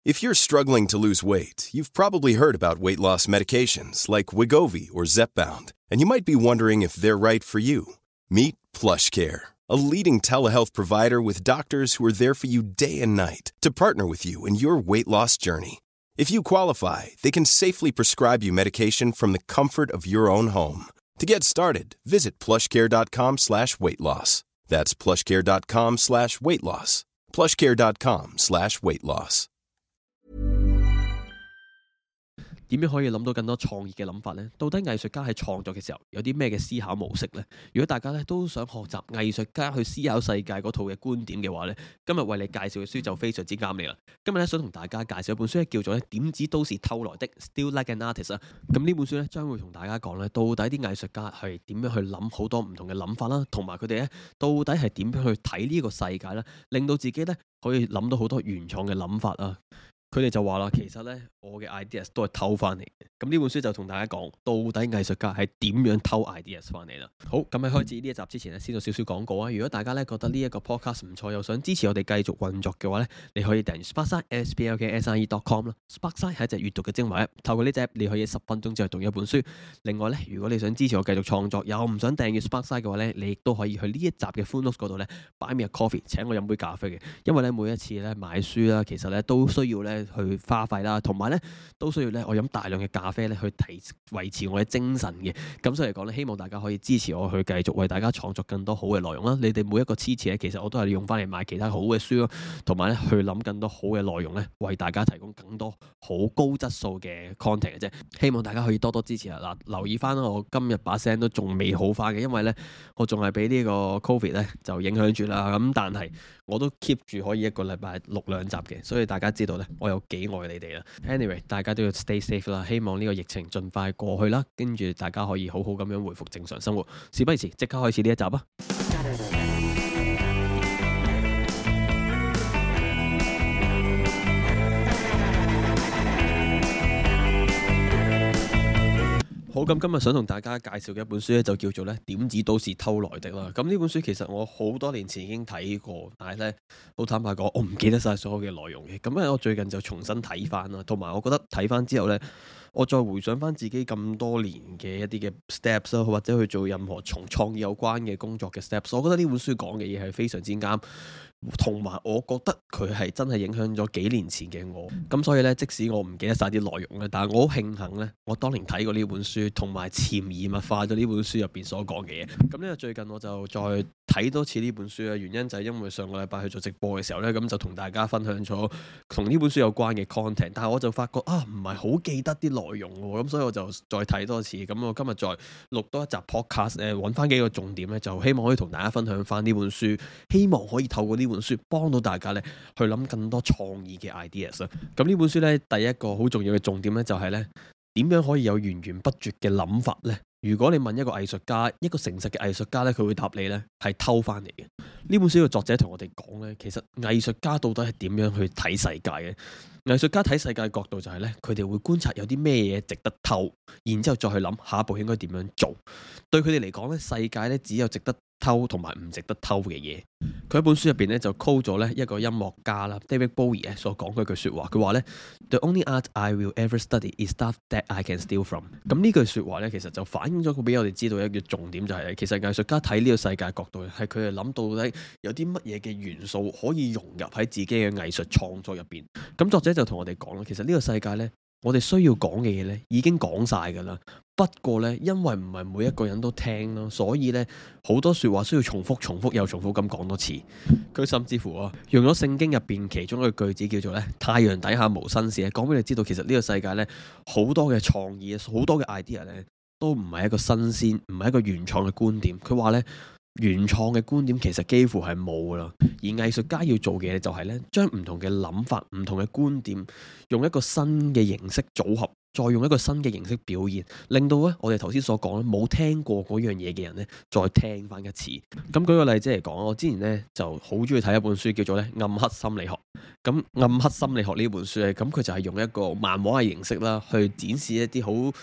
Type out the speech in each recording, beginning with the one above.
If you're struggling to lose weight, you've probably heard about weight loss medications like Wegovy or Zepbound, and you might be wondering if they're right for you. Meet PlushCare, a leading telehealth provider with doctors who are there for you day and night to partner with you in your weight loss journey. If you qualify, they can safely prescribe you medication from the comfort of your own home. To get started, visit plushcare.com/weightloss. That's plushcare.com/weightloss. plushcare.com/weightloss. 點樣可以諗到更多創意嘅諗法呢？到底藝術家喺創作嘅時候有啲咩嘅思考模式呢？如果大家咧都想學習藝術家去思考世界嗰套嘅觀點嘅話呢，今日為你介紹嘅書就非常之啱你啦。今日咧想同大家介紹一本書叫做點子都是偷來的 Still Like an Artist 啊。咁呢本書咧將會同大家講咧，到底啲藝術家係點樣去諗好多唔同嘅諗法啦，同埋佢哋咧到底係點樣去睇呢個世界啦，令到自己咧可以諗到好多原創嘅諗法啊。佢哋就話啦，其實咧我嘅 ideas 都係偷翻嚟嘅。咁呢本書就同大家講，到底藝術家係點樣偷 ideas 翻嚟啦。好，咁喺開始呢一集之前咧，先做少少廣告啊。如果大家咧覺得呢一個 podcast 唔錯，又想支持我哋繼續運作嘅話咧，你可以訂閱 Sparkside sparkside.com 啦。Sparkside 係一隻閱讀嘅精華 app， 透過呢隻 app 你可以10分鐘之後讀一本書。另外咧，如果你想支持我繼續創作，又唔想訂閱 Sparkside 嘅話咧，你亦都可以去呢一集嘅 full notes 嗰度咧 buy me a coffee 請我飲杯咖啡嘅。因為咧每一次咧買書啦，其實咧都需要咧去花費啦，同埋咧都需要咧我飲大量嘅咖啡咧去維持我嘅精神嘅。咁所以嚟講咧，希望大家可以支持我去繼續為大家創作更多好嘅內容啦。你哋每一個支持咧，其實我都係用翻嚟買其他好嘅書咯，同埋咧去諗更多好嘅內容咧，為大家提供更多好高質素嘅 content 嘅啫。希望大家可以多多支持啊！嗱，留意翻我今日把聲都仲未好翻嘅，因為咧我仲係俾呢個 Covid 咧就影響住啦。咁但係我都 keep 住可以一個禮拜錄2集嘅，所以大家知道咧我有幾愛你哋啦。Anyway， 大家都要 stay safe 啦，希望呢個疫情盡快過去啦，跟住大家可以好好咁樣回復正常生活。事不宜遲，即刻開始呢一集啊！好，咁今日想同大家介紹嘅一本書咧，就叫做咧點子都是偷來的啦。咁呢本書其實我好多年前已經睇過，但係咧好坦白講，我唔記得晒所有嘅內容嘅。咁咧我最近就重新睇翻啦，同埋我覺得睇翻之後咧，我再回想翻自己咁多年嘅一啲嘅 steps 啦，或者去做任何同創意有關嘅工作嘅 steps， 我覺得呢本書講嘅嘢係非常之啱。同埋我覺得佢係真係影響咗幾年前嘅我，咁所以咧，即使我唔記得晒啲內容咧，但係我好慶幸咧，我當年睇過呢本書，同埋潛移默化咗呢本書入邊所講嘅嘢。咁呢個最近我就再睇多次呢本書嘅原因就係因為上個禮拜去做直播嘅時候咧，咁就同大家分享咗同呢本書有關嘅 content， 但係我就發覺唔係好記得啲內容喎，咁所以我就再睇多次。咁我今日再錄多一集 podcast 揾翻幾個重點咧，就希望可以同大家分享翻呢本書，希望可以透過呢本書幫到大家咧去諗更多創意嘅 ideas 啦。咁呢本書咧第一個好重要嘅重點咧就係咧點樣可以有源源不絕嘅諗法咧？如果你問一個藝術家，一個誠實嘅藝術家咧，佢會答你咧係偷翻嚟嘅。呢本書嘅作者同我哋講咧，其實藝術家到底係點樣去睇世界嘅？藝術家睇世界嘅角度就係咧，佢哋會觀察有啲咩嘢值得偷，然之後再去諗下一步應該點樣做。對佢哋嚟講咧，世界咧只有值得偷同埋唔值得偷嘅嘢。佢喺本書入邊咧就 quote 咗咧一個音樂家啦 David Bowie 所講嘅一句說話，佢話咧 The only art I will ever study is stuff that I can steal from。咁呢句說話咧，其實就反映咗佢俾我哋知道一個重點，就係其實藝術家睇呢個世界角度係佢哋諗到底有啲乜嘢嘅元素可以融入喺自己嘅藝術創作入邊。咁作者就同我哋講啦，其實呢個世界咧，我哋需要講嘅嘢咧已經講晒噶啦。不過咧，因為唔係每一個人都聽咯，所以咧好多說話需要重複又重複咁講多次。佢甚至乎用咗聖經入邊其中一個句子叫做咧太陽底下無新事咧，講俾你知道其實呢個世界咧好多嘅創意，好多嘅 idea 咧都唔係一個新鮮，唔係一個原創嘅觀點。佢話咧原創嘅觀點其實幾乎係冇噶啦，而藝術家要做嘅嘢就係咧將唔同嘅諗法、唔同嘅觀點用一個新嘅形式組合，再用一個新嘅形式表現，令到咧我哋頭先所講咧冇聽過嗰樣嘢嘅人咧再聽翻一次。咁舉個例子嚟講，我之前咧就好中意睇一本書叫做咧暗黑心理學。咁暗黑心理學呢本書咧，咁佢就係用一個漫畫嘅形式啦，去展示一啲好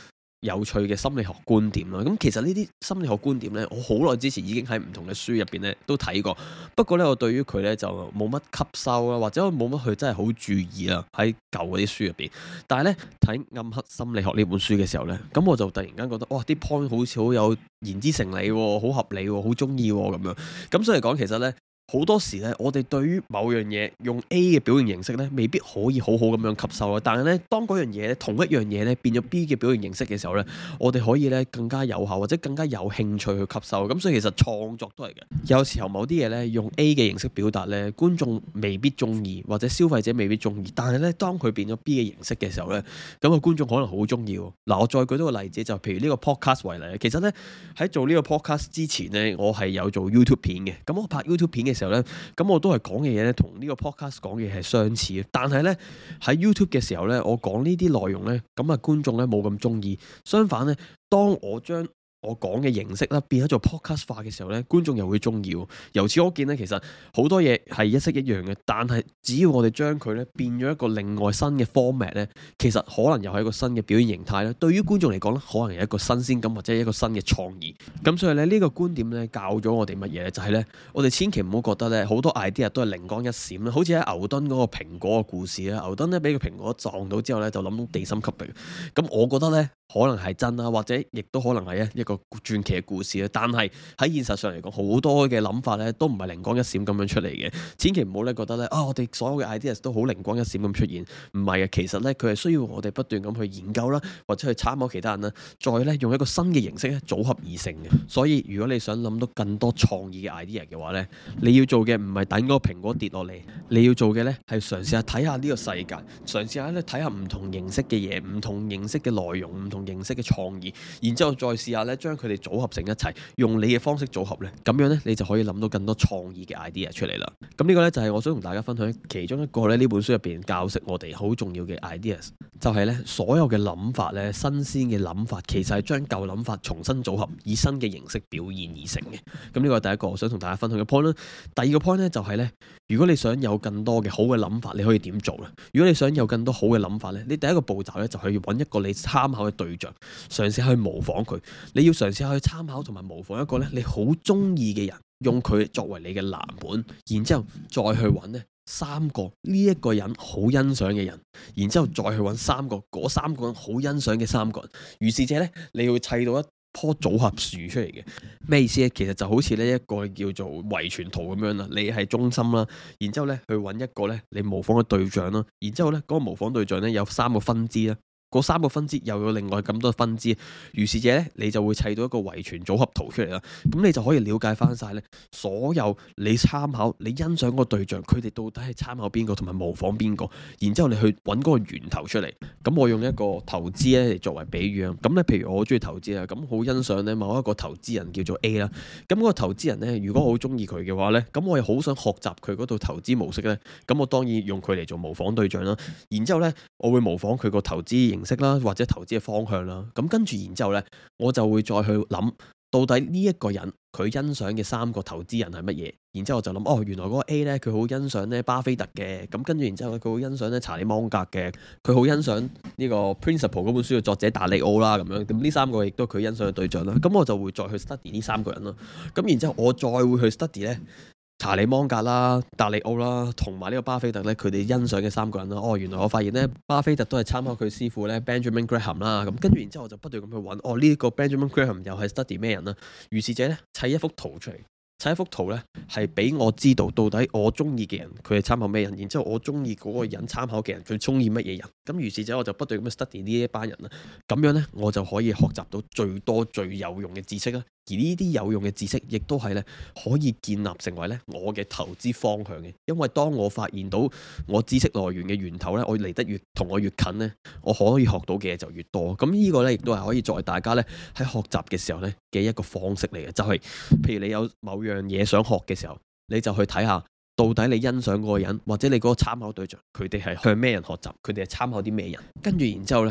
有趣嘅心理學觀點啦。咁其實呢啲心理學觀點呢，我好耐之前已經喺唔同嘅書入邊呢都睇過。不過呢，我對於佢呢就冇乜吸收啦，或者我冇乜去真係好注意啦喺舊嗰啲書入邊。但係呢，睇《暗黑心理學》呢本書嘅時候呢，咁我就突然間覺得哇，啲 point 好似好有言之成理喎，好合理喎，好中意喎咁樣。咁所以講其實呢，好多時咧，我哋對於某樣嘢用 A 嘅表現形式咧，未必可以好好咁樣吸收啊。但係咧，當嗰樣嘢咧，同一樣嘢咧變咗 B 嘅表現形式嘅時候咧，我哋可以咧更加有效或者更加有興趣去吸收。咁所以其實創作都係嘅。有時候某啲嘢咧用 A 嘅形式表達咧，觀眾未必中意，或者消費者未必中意。但係咧，當佢變咗 B 嘅形式嘅時候咧，咁個觀眾可能好中意。嗱，我再舉多個例子，就譬如呢個 podcast 為例。其實咧喺做呢個 podcast 之前咧，我係有做 YouTube 片嘅。咁我拍 YouTube 片嘅時候咧，咁我都係講嘅嘢咧，同呢個 podcast 講嘅嘢係相似嘅。但係咧喺 YouTube 嘅時候咧，我講呢啲內容咧，咁啊觀眾咧冇咁中意。相反咧，當我將我講嘅形式啦，變咗做 podcast 化嘅時候咧，觀眾又會中意。由此可見咧，其實好多嘢係一式一樣嘅，但係只要我哋將佢咧變咗一個另外新嘅 format 咧，其實可能又係一個新嘅表現形態咧。對於觀眾嚟講咧，可能係一個新鮮感或者一個新嘅創意。咁所以咧呢個觀點咧教咗我哋乜嘢咧？就係咧我哋千祈唔好覺得咧好多 idea 都係靈光一閃啦。好似喺牛頓嗰個蘋果嘅故事咧，牛頓咧俾個蘋果撞到之後咧就諗到地心吸力。咁我覺得咧可能係真啦，或者亦都可能係一個傳奇嘅故事啦，但係喺現實上嚟講，好多嘅諗法咧都唔係靈光一閃咁樣出嚟嘅。千祈唔好咧覺得咧我哋所有嘅 ideas 都好靈光一閃咁出現，唔係嘅。其實咧佢係需要我哋不斷咁去研究啦，或者去參考其他人啦，再咧用一個新嘅形式咧組合而成嘅。所以如果你想諗到更多創意嘅 idea 嘅話咧，你要做嘅唔係等嗰個蘋果跌落嚟，你要做嘅咧係嘗試下睇下呢個世界，嘗試下咧睇下唔同形式嘅嘢，唔同形式嘅內容，唔同形式嘅創意，然之後再試下咧將佢哋組合成一齊，用你嘅方式組合咧，咁樣咧你就可以諗到更多創意嘅 idea 出嚟啦。咁呢個咧就係我想同大家分享其中一個咧呢本書入邊教識我哋好重要嘅 ideas，就係咧所有嘅諗法咧，新鮮嘅諗法其實係將舊諗法重新組合，以新嘅形式表現而成嘅。咁呢個係第一個我想同大家分享嘅 point 啦。第二個 point 咧就係咧，如果你想有更多嘅好嘅諗法，你可以點做咧？如果你想有更多好嘅諗法咧，你第一個步驟咧就係要揾一個你參考嘅對象，嘗試去模仿佢。你要嘗試去參考同埋模仿一個咧你好中意嘅人，用佢作為你嘅藍本，然之後再去揾咧三個呢一個人好欣賞嘅人，然之後再去揾嗰三個人好欣賞嘅三個人。如是者咧，你要砌到一棵組合樹出嚟嘅。咩意思咧？其實就好似呢一個叫做遺傳圖咁樣啦，你係中心啦，然之後咧去揾一個咧你模仿嘅對象啦，然之後咧嗰個模仿對象咧有三個分支啦。嗰三個分支又有另外咁多分支，如是者咧，你就會砌到一個遺傳組合圖出嚟啦。咁你就可以了解翻晒咧，所有你參考、你欣賞嗰個對象，佢哋到底係參考邊個同埋模仿邊個，然之後你去揾嗰個源頭出嚟。咁我用一個投資咧嚟作為比喻啊。咁咧，譬如我好中意投資啊，咁好欣賞咧某一個投資人叫做 A 啦。咁嗰個投資人咧，如果我好中意佢嘅話咧，咁我又好想學習佢嗰套投資模式咧，咁我當然用佢嚟做模仿對象啦。然之後咧，我會模仿佢個投資形式啦，或者投資嘅方向啦，咁跟住然之後呢，我就會再去諗到底呢一個人佢欣賞嘅三個投資人係乜嘢，然之後我就諗原來嗰個 A 呢，佢好欣賞呢巴菲特嘅，咁跟住然之後佢好欣賞呢查理芒格嘅，佢好欣賞呢個 Principle 嗰本書嘅作者達利奧啦，咁樣，咁呢三個亦都係佢欣賞嘅對象啦，咁我就會再去 study 呢三個人咯，咁然之後我再會去 study 呢查理芒格啦、達利奧啦，同埋呢個巴菲特咧，佢哋欣賞嘅三個人啦。原來我發現咧，巴菲特都係參考佢師傅咧 Benjamin Graham 啦。咁跟住然之後，我就不斷咁去揾，呢個 Benjamin Graham 又係 study 咩人啦？如是者咧，砌一幅圖出嚟。砌一幅圖咧，係俾我知道到底我中意嘅人佢係參考咩人，然之後我中意嗰個人參考嘅人佢中意乜嘢人，咁於是者我就不斷咁 study 呢一班人啦，咁樣咧我就可以學習到最多最有用嘅知識啦，而呢啲有用嘅知識亦都係咧可以建立成為咧我嘅投資方向嘅，因為當我發現到我知識來源嘅源頭咧，我離得越同我越近咧，我可以學到嘅嘢就越多，咁呢個咧亦都係可以作為大家咧喺學習嘅時候咧嘅一個方式嚟嘅，就係譬如你有某樣嘢想學嘅時候，你就去睇下到底你欣賞嗰個人或者你嗰個參考對象，佢哋係向咩人學習，佢哋係參考啲咩人，跟住然之後呢，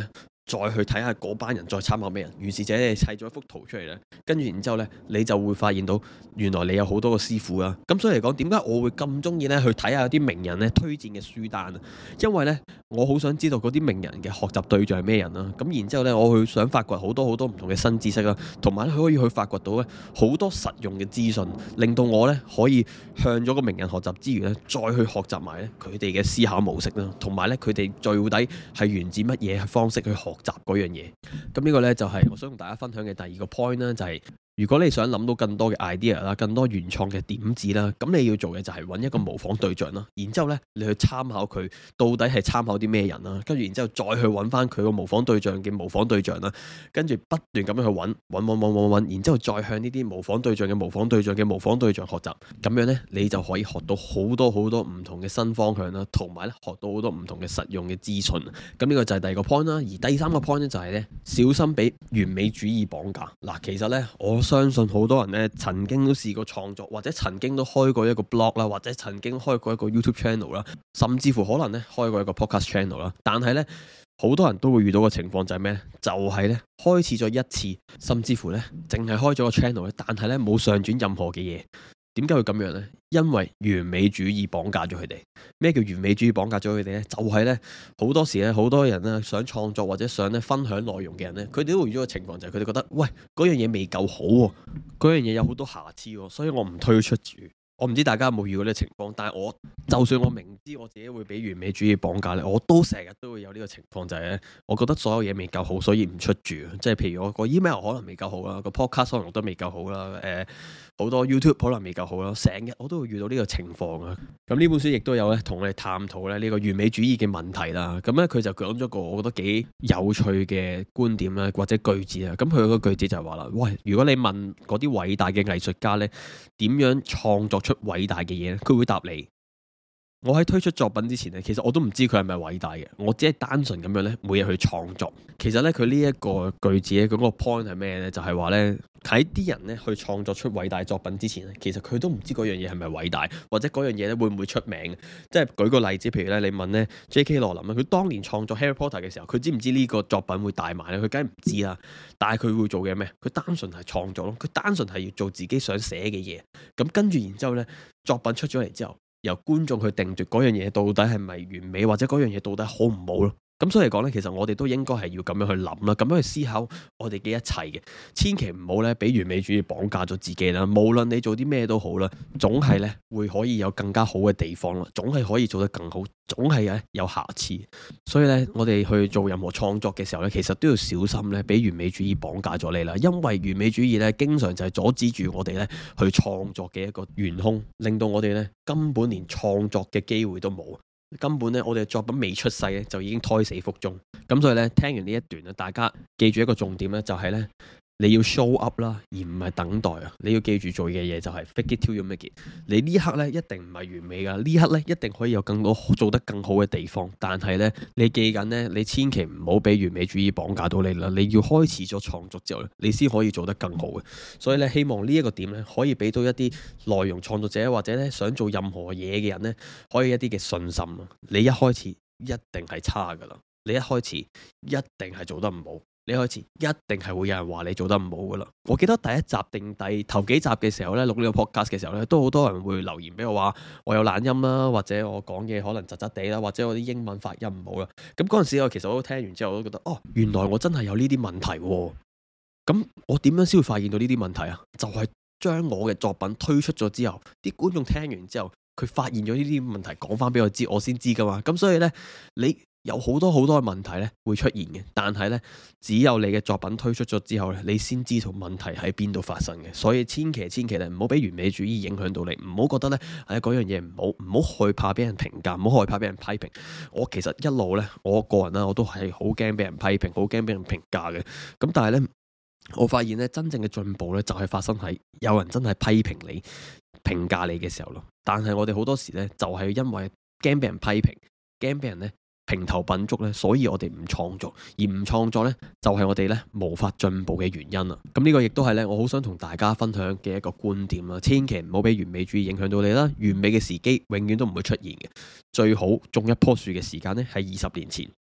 再去睇下嗰班人再參考咩人，於是者你砌咗一幅圖出嚟咧，跟住然之後咧，你就會發現到原來你有好多個師傅啦。咁所以嚟講，點解我會咁中意咧去睇下啲名人咧推薦嘅書單啊？因為咧我好想知道嗰啲名人嘅學習對象係咩人啦。咁然之後咧，我去想發掘好多唔同嘅新知識啦，同埋咧可以去發掘到咧好多實用嘅資訊，令到我咧可以向咗個名人學習之餘咧，再去學習埋咧佢哋嘅思考模式啦，同埋咧佢哋到底係源自乜嘢方式去學習嗰樣嘢。咁呢個咧就係我想同大家分享嘅第二個 point 啦，就係如果你想諗到更多嘅 idea 啦，更多原創嘅點子啦，咁你要做嘅就係揾一個模仿對象啦，然之後呢，你去參考佢到底係參考啲咩人啦，跟住然之後再去揾翻佢個模仿對象嘅模仿對象啦，跟住不斷咁樣去揾，然之後再向呢啲模仿對象嘅模仿對象嘅模仿對象學習，咁樣呢，你就可以學到好多唔同嘅新方向啦，同埋咧學到好多唔同嘅實用嘅資訊。咁呢個就係第二個 point 啦，而第三個 point 呢，就係呢：小心俾完美主義綁架。嗱，其實呢，我相信好多人咧曾經都試過創作，或者曾經都開過一個 blog 啦，或者曾經開過一個 YouTube channel 啦，甚至乎可能咧開過一個 podcast channel 啦。但係咧好多人都會遇到嘅情況就係咩咧？就係咧開始咗一次，甚至乎咧淨係開咗個 channel 咧，但係咧冇上傳任何嘅嘢。點解會咁樣呢？因為完美主義綁架咗佢哋。咩叫完美主義綁架咗佢哋呢？就係呢，好多時咧，好多人咧想創作或者想咧分享內容嘅人咧，佢哋都會遇到個情況就係佢哋覺得，喂，嗰樣嘢未夠好喎，嗰樣嘢有好多瑕疵喎，所以我唔推出住。我唔知大家有冇遇過呢個情況，但係我就算我明知我自己會俾完美主義綁架咧，我都成日都會有呢個情況，就係咧，我覺得所有嘢未夠好，所以唔出住。即係譬如我個 email 可能未夠好啦，個 podcast 可能都未夠好啦，好多 YouTube 可能未夠好啦，成日我都會遇到呢個情況啊。咁呢本書亦都有咧同我哋探討咧呢個完美主義嘅問題啦。咁咧佢就講咗個我覺得幾有趣嘅觀點啦，或者句子啊。咁佢個句子就係話啦，喂，如果你問嗰啲偉大嘅藝術家咧點樣創作出偉大嘅嘢咧，佢會答你：我喺推出作品之前咧，其實我都唔知佢係咪偉大嘅，我只係單純咁樣咧，每日去創作。其實咧，佢呢一個句子咧，嗰個 point 係咩咧？就係話咧，喺啲人咧去創作出偉大作品之前咧，其實佢都唔知嗰樣嘢係咪偉大，或者嗰樣嘢咧會唔會出名。即係舉個例子，譬如咧，你問咧 J.K. 羅琳佢當年創作 Harry Potter 嘅時候，佢知唔知呢個作品會大賣咧？佢梗係唔知啦。但係佢會做嘅咩？佢單純係創作咯，佢單純係要做自己想寫嘅嘢。咁跟住然之後咧，作品出咗嚟之後，由觀眾去定奪嗰樣嘢到底係咪完美，或者嗰樣嘢到底好唔好咯。咁所以嚟講呢，其實我哋都應該係要咁樣去諗啦，咁樣去思考我哋嘅一切嘅，千祈唔好呢俾完美主義綁架咗自己啦。無論你做啲咩都好啦，總係呢會可以有更加好嘅地方啦，總係可以做得更好，總係有瑕疵。所以呢，我哋去做任何創作嘅時候呢，其實都要小心呢俾完美主義綁架咗你啦。因為完美主義呢，經常就係阻止住我哋呢去創作嘅一個元兇，令到我哋呢根本連創作嘅機會都冇。根本咧，我哋嘅作品未出世咧，就已經胎死腹中。咁所以咧，聽完呢一段咧，大家記住一個重點咧，就係咧，你要 show up 啦，而唔係等待啊！你要記住做嘅嘢就係 fake it till you make it。你呢刻咧一定唔係完美噶，呢刻咧一定可以有更多做得更好嘅地方。但係咧，你記緊咧，你千祈唔好俾完美主義綁架到你啦。你要開始咗創作之後咧，你先可以做得更好嘅。所以咧，希望呢一個點咧，可以俾到一啲內容創作者或者咧想做任何嘢嘅人咧，可以一啲嘅信心啊！你一開始一定係差噶啦，你一開始一定係做得唔好。你開始一定係會有人話你做得唔好噶啦。我記得第一集定頭幾集嘅時候咧，錄呢個 podcast 嘅時候咧，都好多人會留言俾我話我有懶音啦，或者我講嘢可能窒窒地啦，或者我啲英文發音唔好啦。咁嗰陣時其實我都聽完之後，我都覺得原來我真係有呢啲問題喎。咁我點樣先會發現到呢啲問題啊？就係將我嘅作品推出咗之後，啲觀眾聽完之後，佢發現咗呢啲問題，講翻俾我知，我先知噶嘛。咁所以呢，你有好多嘅問題咧會出現嘅，但係咧只有你嘅作品推出咗之後咧，你先知道問題喺邊度發生嘅。所以千祈咧唔好俾完美主義影響到你，唔好覺得咧嗰樣嘢唔好，唔好害怕俾人評價，唔好害怕俾人批評。我其實一路咧，我個人啦，我都係好驚俾人批評，好驚俾人評價嘅。咁但係咧，我發現咧真正嘅進步咧就係發生喺有人真係批評你、評價你嘅時候咯。但係我哋好多時咧就係因為驚俾人批評，驚俾人咧評頭品足咧，所以我哋唔創作，而唔創作咧就係我哋咧無法進步嘅原因啦。咁呢個亦都係咧我好想同大家分享嘅一個觀點啦。千祈唔好俾完美主義影響到你啦。完美嘅時機永遠都唔會出現嘅。最好種一棵樹嘅時間咧係20年前，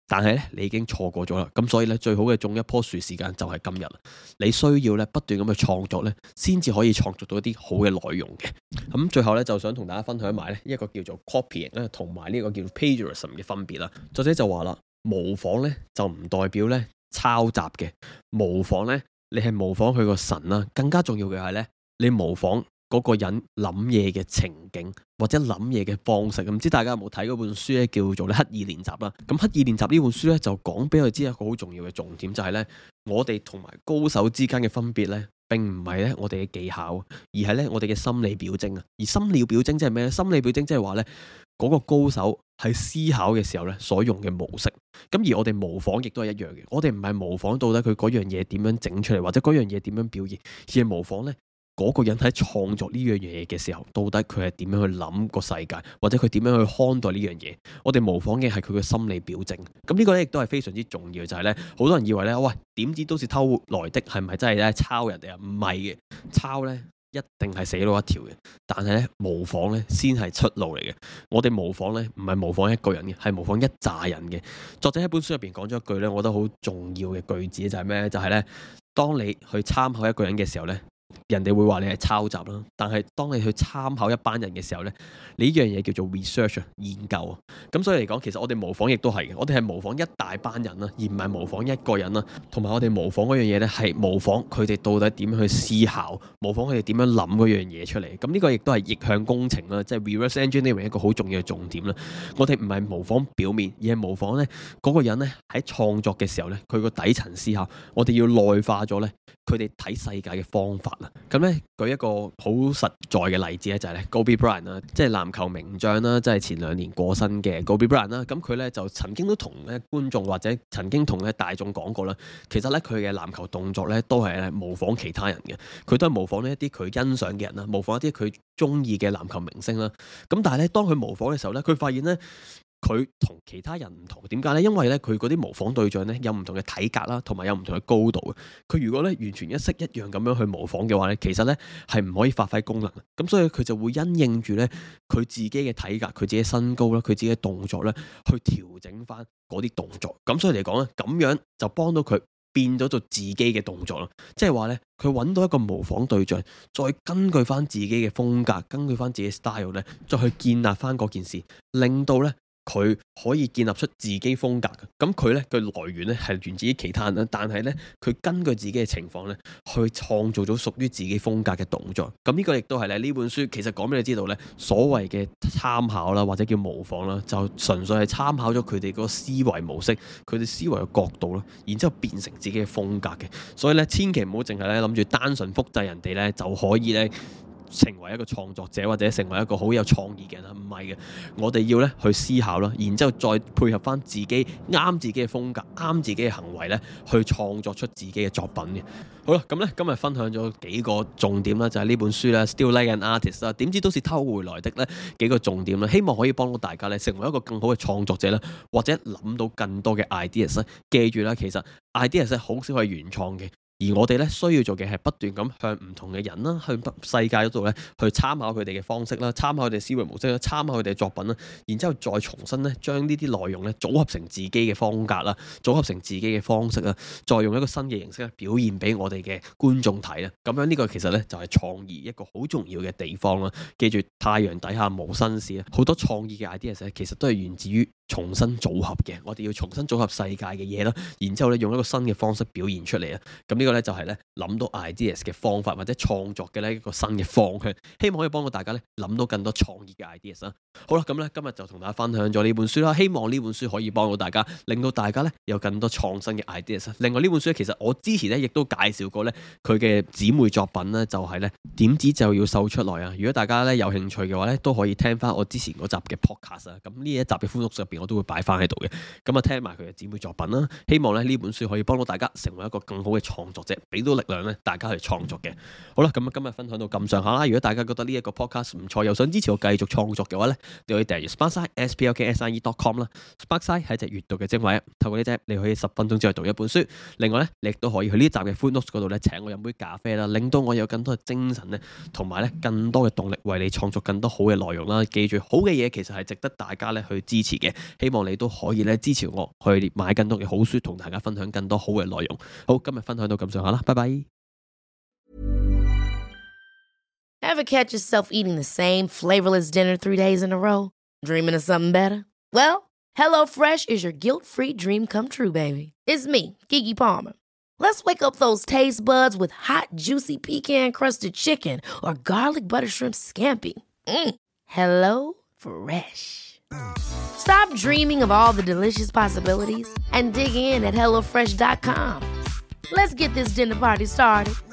但係咧你已經錯過咗啦。咁所以咧最好嘅種一棵樹時間就係今日。你需要咧不斷咁去創作咧，先至可以創作到一啲好嘅內容嘅。咁最後咧就想同大家分享埋咧一個叫做 copying 咧，同埋呢個叫做 plagiarism 嘅分別啦。作者就話啦，模仿咧就唔代表咧抄襲嘅，模仿咧你係模仿佢個神啦，更加重要嘅係咧你模仿嗰個人諗嘢嘅情景或者諗嘢嘅方式。唔知大家有冇睇嗰本書咧，叫做咧刻意練習啦。咁刻意練習呢本書咧就講俾我哋知一個好重要嘅重點，就係咧我哋同埋高手之間嘅分別咧，並唔係咧我哋嘅技巧，而係咧我哋嘅心理表徵啊。而心理表徵即係咩咧？心理表徵即係話咧嗰個高手喺思考嘅時候咧所用嘅模式。咁而我哋模仿亦都係一樣嘅，我哋唔係模仿到底佢嗰樣嘢點樣整出嚟，或者嗰樣嘢點樣表現，而係模仿咧嗰個人喺創作呢樣嘢嘅時候，到底佢係點樣去諗個世界，或者佢點樣去看待呢樣嘢？我哋模仿嘅係佢嘅心理表徵。咁呢個咧亦都係非常之重要，就係咧好多人以為咧，喂，點知都是偷來的，係咪真係咧抄人哋啊？唔係嘅，抄咧一定係死路一條嘅，但係咧模仿咧先係出路嚟嘅。我哋模仿咧唔係模仿一個人嘅，係模仿一紮人嘅。作者喺本書入邊講咗一句咧，我覺得好重要嘅句子就係咩咧？就係咧，當你去參考一個人嘅時候咧，人哋會話你係抄襲啦，但係當你去參考一班人嘅時候呢，你呢樣嘢叫做 research 研究。咁所以嚟講，其實我哋模仿亦都係嘅，我哋係模仿一大班人啦，而唔係模仿一個人啦。同埋我哋模仿嗰樣嘢呢，係模仿佢哋到底點樣去思考，模仿佢哋點樣諗嗰樣嘢出嚟。咁呢個亦都係逆向工程啦，即係 reverse engineering 一個好重要嘅重點啦。我哋唔係模仿表面，而係模仿呢嗰個人呢喺創作嘅時候呢，佢個底層思考，我哋要內化咗呢佢哋睇世界嘅方法啦。咁咧舉一個好實在嘅例子咧，就係咧 Kobe Bryant 啦，即係籃球名將啦，即係前2年過身嘅 Kobe Bryant 啦。咁佢咧就曾經都同咧觀眾或者曾經同咧大眾講過啦，其實咧佢嘅籃球動作咧都係模仿其他人嘅，佢都係模仿呢一啲佢欣賞嘅人啦，模仿一啲佢中意嘅籃球明星啦。咁但係咧當佢模仿嘅時候咧，佢發現咧佢同其他人唔同，點解呢？因為咧佢嗰啲模仿對象咧有唔同嘅體格啦，同埋有唔同嘅高度。佢如果咧完全一式一樣咁樣去模仿嘅話咧，其實咧係唔可以發揮功能。咁所以佢就會因應住咧佢自己嘅體格、佢自己身高啦、佢自己嘅動作咧，去調整翻嗰啲動作。咁所以嚟講咧，咁樣就幫到佢變咗做自己嘅動作啦。即係話咧，佢揾到一個模仿對象，再根據翻自己嘅風格，根據翻自己 style 咧，再去建立翻嗰件事，令到咧佢可以建立出自己風格嘅。咁佢咧嘅來源咧係源自於其他人啦，但係咧佢根據自己嘅情況咧去創造咗屬於自己風格嘅動作。咁呢個亦都係咧呢本書其實講俾你知道咧，所謂嘅參考啦或者叫模仿啦，就純粹係參考咗佢哋嗰個思維模式、佢哋思維嘅角度啦，然之後變成自己嘅風格嘅。所以咧千祈唔好淨係咧諗住單純複製人哋咧就可以咧成為一個創作者或者成為一個好有創意嘅人啦，唔係嘅，我哋要咧去思考啦，然之後再配合翻自己啱自己嘅風格、啱自己嘅行為咧，去創作出自己嘅作品嘅。好啦，咁咧今日分享咗幾個重點啦，就係呢本書啦 Still Like an Artist 啦，點知都是偷回來的咧幾個重點啦，希望可以幫到大家咧成為一個更好嘅創作者啦，或者諗到更多嘅 ideas 啦。記住啦，其實 ideas 好少係原創嘅。而我哋咧需要做嘅係不斷咁向唔同嘅人啦，去世界嗰度咧去參考佢哋嘅方式啦，參考佢哋思維模式啦，參考佢哋嘅作品啦，然之後再重新咧將呢啲內容咧組合成自己嘅風格啦，組合成自己嘅方式啦，再用一個新嘅形式咧表現俾我哋嘅觀眾睇啦。咁樣呢個其實咧就係創意一個好重要嘅地方啦。記住太陽底下無新事啊，好多創意嘅 ideas 其實都係源自於重新組合嘅。我哋要重新組合世界嘅嘢啦，然之後咧用一個新嘅方式表現出嚟啊。咁呢個咧就係咧諗到 ideas 嘅方法或者創作嘅呢一個新嘅方向，希望可以幫到大家咧諗到更多創意嘅 ideas 啦。好啦，咁咧今日就同大家分享咗呢本書啦，希望呢本書可以幫到大家，令到大家咧有更多創新嘅 ideas。另外呢本書其實我之前咧亦都介紹過咧佢嘅姊妹作品咧，就係咧點子就要秀出來啊。如果大家咧有興趣嘅話咧，都可以聽翻我之前嗰集嘅 podcast 啊。咁呢一集嘅歡樂入邊我都會擺翻喺度嘅。咁啊聽埋佢嘅姊妹作品啦，希望咧呢本書可以幫到大家成為一個更好嘅創作作者，俾到力量咧大家去創作嘅。好啦，咁今日分享到咁上下啦。如果大家覺得呢一個 podcast 唔錯，又想支持我繼續創作嘅話咧，你可以訂閱 Sparkside sparkside.com 啦。Sparkside 係一隻閱讀嘅精華，透過呢隻你可以10分鐘之內讀一本書。另外咧，你亦都可以去呢集嘅 footnotes 嗰度咧請我飲杯咖啡啦，令到我有更多嘅精神咧，同埋咧更多嘅動力為你創作更多好嘅內容啦。記住，好嘅嘢其實係值得大家咧去支持嘅。希望你都可以咧支持我去買更多嘅好書，同大家分享更多好嘅內容。好，今日分享到咁上下啦，拜拜。 Ever catch yourself eating the same flavorless dinner 3 days in a row? Dreaming of something better? Well, HelloFresh is your guilt-free dream come true, baby. It's me, Keke Palmer. Let's wake up those taste buds with hot, juicy pecan-crusted chicken or garlic butter shrimp scampi. HelloFresh. Stop dreaming of all the delicious possibilities and dig in at HelloFresh.com. Let's get this dinner party started.